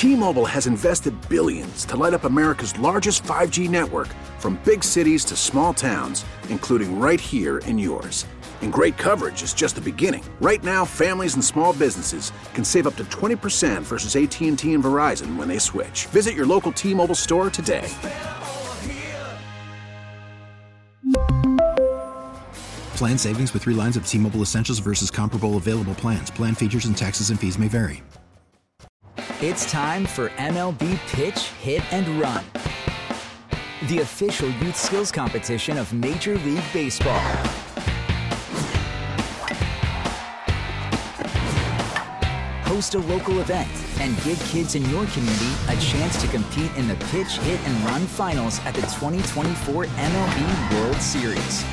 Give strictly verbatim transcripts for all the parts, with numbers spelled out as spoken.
T-Mobile has invested billions to light up America's largest five G network, from big cities to small towns, including right here in yours. And great coverage is just the beginning. Right now, families and small businesses can save up to twenty percent versus A T and T and Verizon when they switch. Visit your local T-Mobile store today. Plan savings with three lines of T-Mobile Essentials versus comparable available plans. Plan features and taxes and fees may vary. It's time for M L B Pitch, Hit, and Run, the official youth skills competition of Major League Baseball. Host a local event and give kids in your community a chance to compete in the Pitch, Hit, and Run finals at the twenty twenty-four M L B World Series.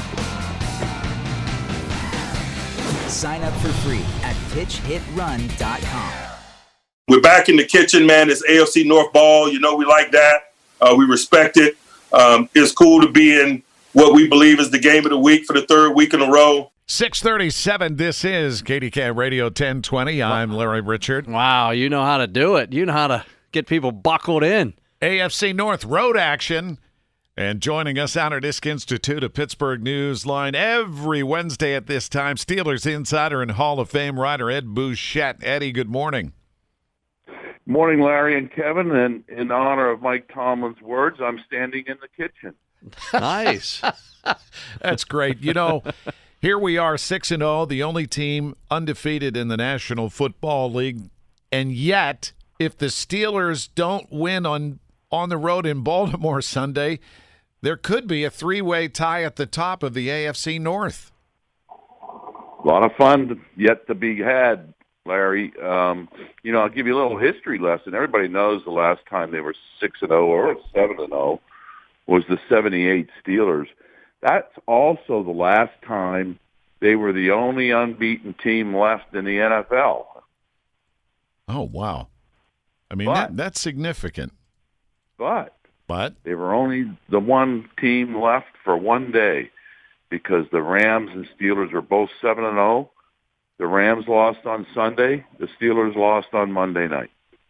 Sign up for free at pitch hit run dot com. We're back in the kitchen, man. It's A F C North ball. You know we like that. Uh, we respect it. Um, it's cool to be in what we believe is the game of the week for the third week in a row. six thirty-seven, this is K D K Radio ten twenty. I'm Larry Richert. Wow, you know how to do it. You know how to get people buckled in. A F C North road action. And joining us out at Isk Institute of Pittsburgh Newsline every Wednesday at this time, Steelers insider and Hall of Fame writer Ed Bouchette. Eddie, good morning. Morning, Larry and Kevin. And in honor of Mike Tomlin's words, I'm standing in the kitchen. Nice. That's great. You know, here we are, six and oh, the only team undefeated in the National Football League. And yet, if the Steelers don't win on, on the road in Baltimore Sunday, there could be a three-way tie at the top of the A F C North. A lot of fun yet to be had, Larry. Um, you know, I'll give you a little history lesson. Everybody knows the last time they were six and oh or seven and oh was the seventy-eight Steelers. That's also the last time they were the only unbeaten team left in the N F L. Oh, wow. I mean, but, that, that's significant. But But they were only the one team left for one day because the Rams and Steelers were both seven and oh. The Rams lost on Sunday. The Steelers lost on Monday night.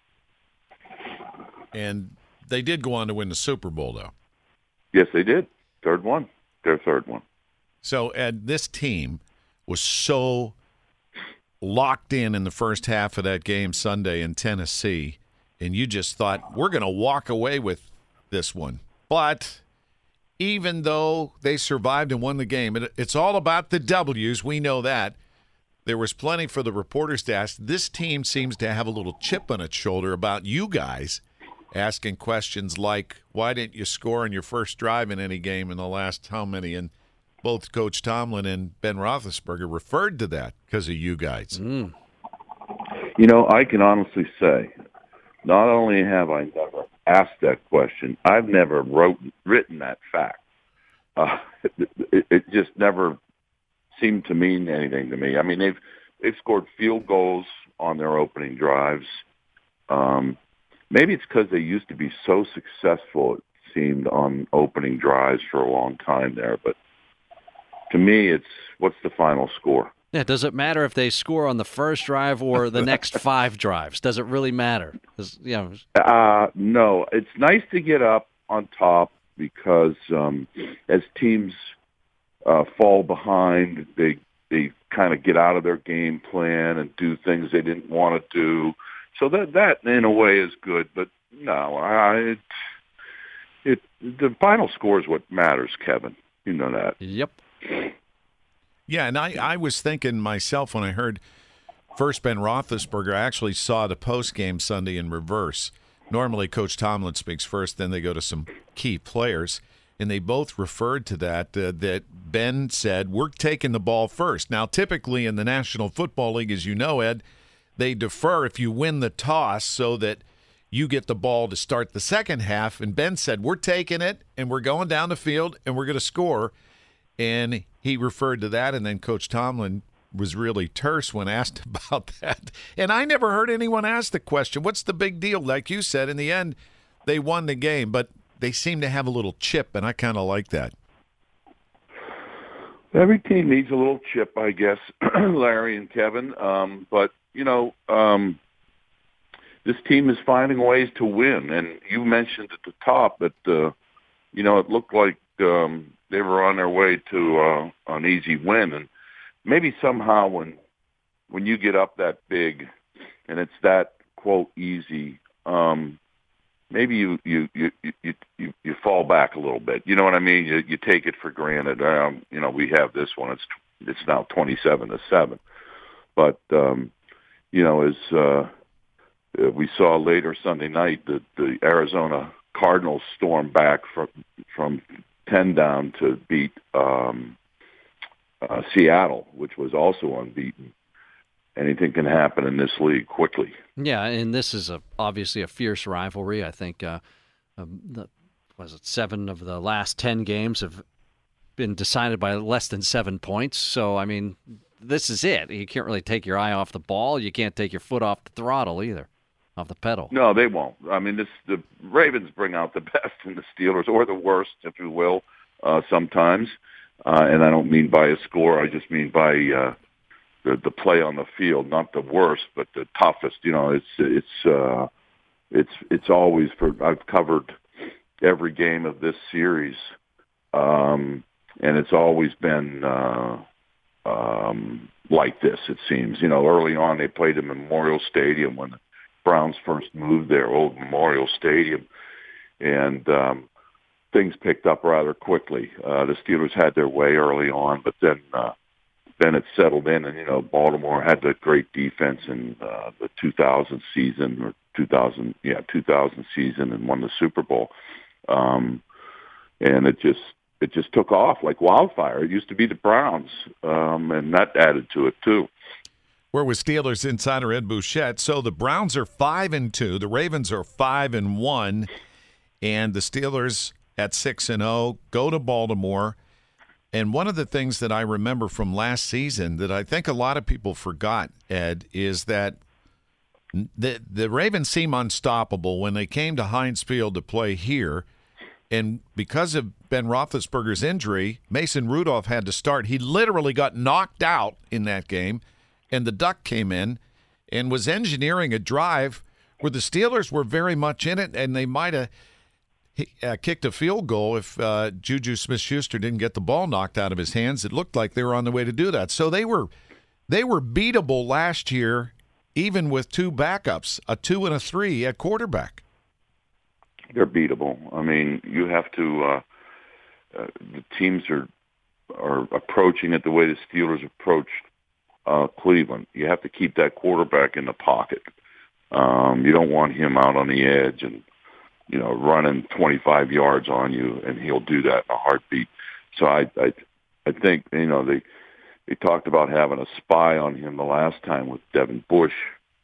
And they did go on to win the Super Bowl, though. Yes, they did. Third one. Their third one. So, Ed, this team was so locked in in the first half of that game Sunday in Tennessee, and you just thought, we're going to walk away with this one. But even though they survived and won the game, it, it's all about the W's. We know that. There was plenty for the reporters to ask. This team seems to have a little chip on its shoulder about you guys, asking questions like, why didn't you score on your first drive in any game in the last how many? And both Coach Tomlin and Ben Roethlisberger referred to that because of you guys. Mm. You know, I can honestly say, not only have I never asked that question, I've never wrote, written that fact. Uh, it, it just never seemed to mean anything to me. I mean, they've they've scored field goals on their opening drives. Um, maybe it's because they used to be so successful, it seemed, on opening drives for a long time there. But to me, it's what's the final score? Yeah, does it matter if they score on the first drive or the next five drives? Does it really matter? You know, uh, no, it's nice to get up on top because um, as teams uh, fall behind, they they kind of get out of their game plan and do things they didn't want to do. So that that in a way is good. But no, I, it, it the final score is what matters, Kevin. You know that. Yep. Yeah, and I, I was thinking myself when I heard first Ben Roethlisberger, I actually saw the post-game Sunday in reverse. Normally Coach Tomlin speaks first, then they go to some key players, and they both referred to that, uh, that Ben said, we're taking the ball first. Now, typically in the National Football League, as you know, Ed, they defer if you win the toss so that you get the ball to start the second half, and Ben said, we're taking it, and we're going down the field, and we're going to score. And he referred to that, and then Coach Tomlin was really terse when asked about that. And I never heard anyone ask the question, what's the big deal? Like you said, in the end, they won the game, but they seem to have a little chip, and I kind of like that. Every team needs a little chip, I guess, Larry and Kevin. Um, but, you know, um, this team is finding ways to win. And you mentioned at the top that, uh, you know, it looked like um, they were on their way to uh, an easy win. And maybe somehow when when you get up that big and it's that, quote, easy, um, maybe you, you, you, you, you, you fall back a little bit. You know what I mean? You, you take it for granted. Um, you know, we have this one. It's it's now twenty-seven to seven. But, um, you know, as uh, we saw later Sunday night, the, the Arizona Cardinals stormed back from, from ten down to beat um, uh, Seattle, which was also unbeaten. Anything can happen in this league quickly. Yeah, and this is a, obviously a fierce rivalry. I think, uh, um, the, was it seven of the last ten games have been decided by less than seven points. So, I mean, this is it. You can't really take your eye off the ball. You can't take your foot off the throttle either, off the pedal. No, they won't. I mean, this the Ravens bring out the best in the Steelers, or the worst, if you will, uh, sometimes. Uh, and I don't mean by a score. I just mean by uh, the the play on the field. Not the worst, but the toughest. You know, it's it's uh, it's it's always for. I've covered every game of this series, um, and it's always been uh, um, like this. It seems. You know, early on they played in Memorial Stadium when the Browns first moved there, old Memorial Stadium, and um, things picked up rather quickly. Uh, the Steelers had their way early on, but then uh, then it settled in, and you know Baltimore had the great defense in uh, the two thousand season or two thousand, yeah, two thousand season, and won the Super Bowl. Um, and it just it just took off like wildfire. It used to be the Browns, um, and that added to it too. We're with Steelers insider Ed Bouchette. So the Browns are five and two, the Ravens are five and one, and the Steelers at six and zero go to Baltimore. And one of the things that I remember from last season that I think a lot of people forgot, Ed, is that the the Ravens seem unstoppable when they came to Heinz Field to play here. And because of Ben Roethlisberger's injury, Mason Rudolph had to start. He literally got knocked out in that game. And the Duck came in and was engineering a drive where the Steelers were very much in it, and they might have uh, kicked a field goal if uh, Juju Smith-Schuster didn't get the ball knocked out of his hands. It looked like they were on the way to do that. So they were they were beatable last year, even with two backups, a two and a three at quarterback. They're beatable. I mean, you have to. Uh, uh, the teams are are approaching it the way the Steelers approached Uh, Cleveland. You have to keep that quarterback in the pocket. Um, you don't want him out on the edge and, you know, running twenty-five yards on you, and he'll do that in a heartbeat. So I, I, I think, you know, they, they talked about having a spy on him the last time with Devin Bush.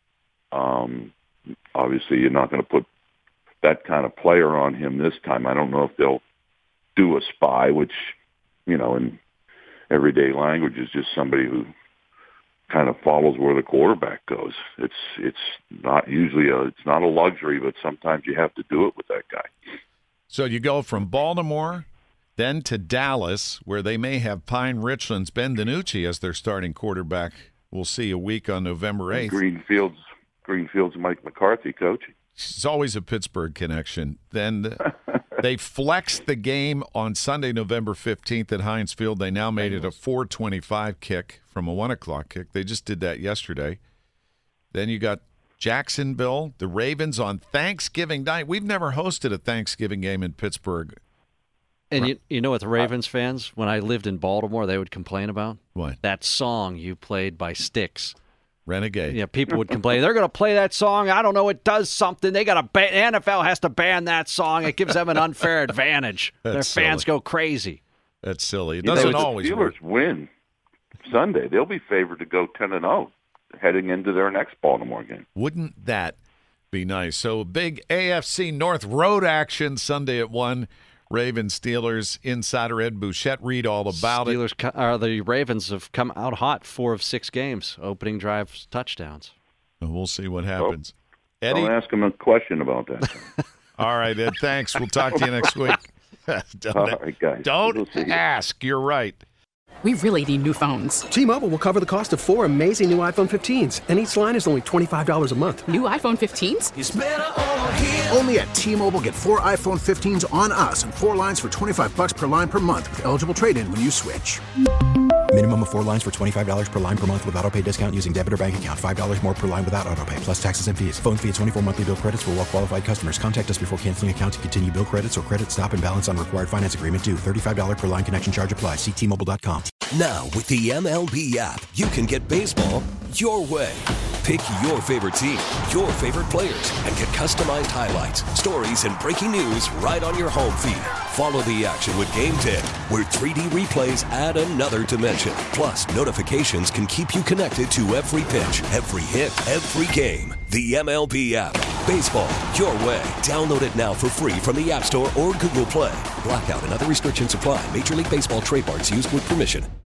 Um, obviously, you're not going to put that kind of player on him this time. I don't know if they'll do a spy, which, you know, in everyday language is just somebody who kind of follows where the quarterback goes. It's it's not usually a it's not a luxury, but sometimes you have to do it with that guy. So you go from Baltimore, then to Dallas, where they may have Pine Richland's Ben DiNucci as their starting quarterback. We'll see a week on November eighth. Greenfield's Greenfield's Mike McCarthy coaching. It's always a Pittsburgh connection. Then they flexed the game on Sunday, November fifteenth at Heinz Field. They now made it a four twenty-five kick from a one o'clock kick. They just did that yesterday. Then you got Jacksonville, the Ravens on Thanksgiving night. We've never hosted a Thanksgiving game in Pittsburgh. And you, you know what the Ravens fans, when I lived in Baltimore, they would complain about? What? That song you played by Styx. Renegade. Yeah, people would complain. They're going to play that song. I don't know. It does something. They got to ban. N F L has to ban that song. It gives them an unfair advantage. Their That's fans silly. go crazy. That's silly. It You know, doesn't if always the work. Steelers win Sunday, they'll be favored to go ten and zero heading into their next Baltimore game. Wouldn't that be nice? So big A F C North road action Sunday at one. Ravens Steelers insider Ed Bouchette. Read all about it. Steelers, co- uh, the Ravens have come out hot four of six games, opening drives, touchdowns. And we'll see what happens. Oh, Eddie? I'll ask him a question about that. All right, Ed, thanks. We'll talk to you next week. don't All right, guys. don't We'll see you. ask. You're right. We really need new phones. T-Mobile will cover the cost of four amazing new iPhone fifteens, and each line is only twenty-five dollars a month. New iPhone fifteens? It's better over here. Only at T-Mobile, get four iPhone fifteens on us and four lines for twenty-five dollars per line per month with eligible trade-in when you switch. Minimum of four lines for twenty-five dollars per line per month with autopay discount using debit or bank account. five dollars more per line without autopay, plus taxes and fees. Phone fee at twenty-four monthly bill credits for well-qualified customers. Contact us before canceling account to continue bill credits or credit stop and balance on required finance agreement due. thirty-five dollars per line connection charge applies. See T Mobile dot com. Now, with the M L B app, you can get baseball your way. Pick your favorite team, your favorite players, and get customized highlights, stories, and breaking news right on your home feed. Follow the action with Game ten, where three D replays add another dimension. Plus, notifications can keep you connected to every pitch, every hit, every game. The M L B app. Baseball your way. Download it now for free from the App Store or Google Play. Blackout and other restrictions apply. Major League Baseball trademarks used with permission.